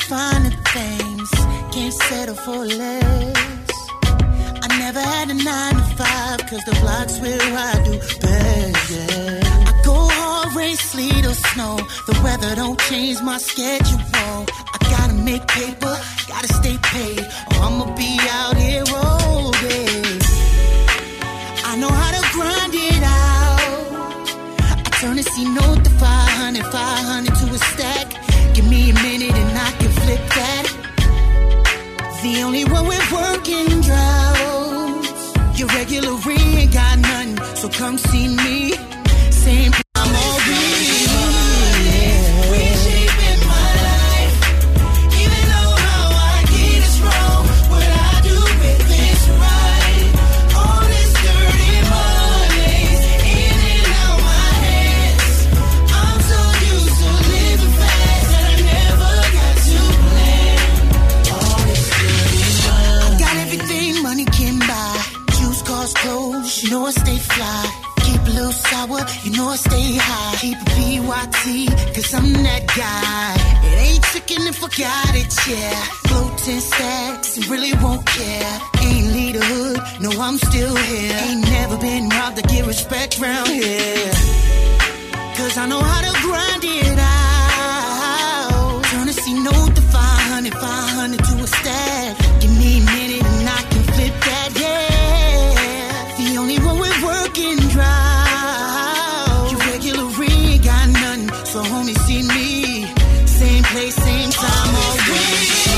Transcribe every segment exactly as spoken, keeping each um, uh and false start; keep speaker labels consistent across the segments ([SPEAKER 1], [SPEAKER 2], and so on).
[SPEAKER 1] finer things, can't settle for less. I never had a nine to five, cause the block's where I do best, yeah. I go hard, rain, sleet or snow, the weather don't change my schedule. I gotta make paper, gotta stay paid, or I'ma be out here rolling. I know how to grind it out. I turn a C note to five hundred, five hundred to a stack. Give me a minute and I can flip that. The only one with working droughts. Your regular ain't got nothing, so come see me. Same I'm all real. Reshaping my life. Even though how I get is wrong, what I do with this right. All this dirty money's in and out my hands. I'm so used to living fast that I never got to plan. All this dirty money. I got everything money can buy. Juice, cars, clothes, you know I stay fly. Keep a little sour, you know I stay high. Keep a P Y T, cause I'm that guy. It ain't chicken if I got it, yeah. Floating stacks and really won't care. Ain't lead a hood, no I'm still here. Ain't never been robbed to get respect round here. Cause I know how to grind it out. Turn a C note to five hundred, five hundred to a stack. Give me a minute and I can flip that, yeah. The only one with working drought. Your regular ain't got nothing, so homie see me. Same place, same time, all week.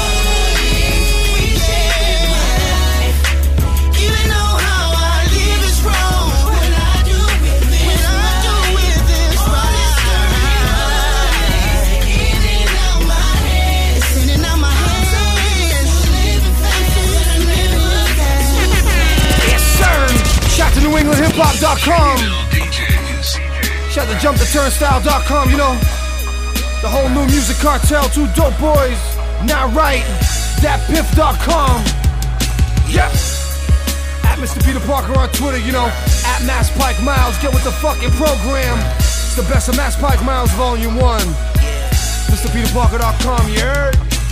[SPEAKER 1] Even though how I live is wrong, what I do with this right. In and out my hands. It's in and out my hands.
[SPEAKER 2] Yes, sir. Shout to New England Hip Hop dot com. Shout to Jump The Turnstile dot com, you know. The whole new music cartel, two dope boys. Not right. Dat Piff dot com. Yeah. At Mister Peter Parker on Twitter, you know. At Mass Pike Miles. Get with the fucking program. It's the best of Mass Pike Miles Volume one. Mister Peter Parker dot com, you heard?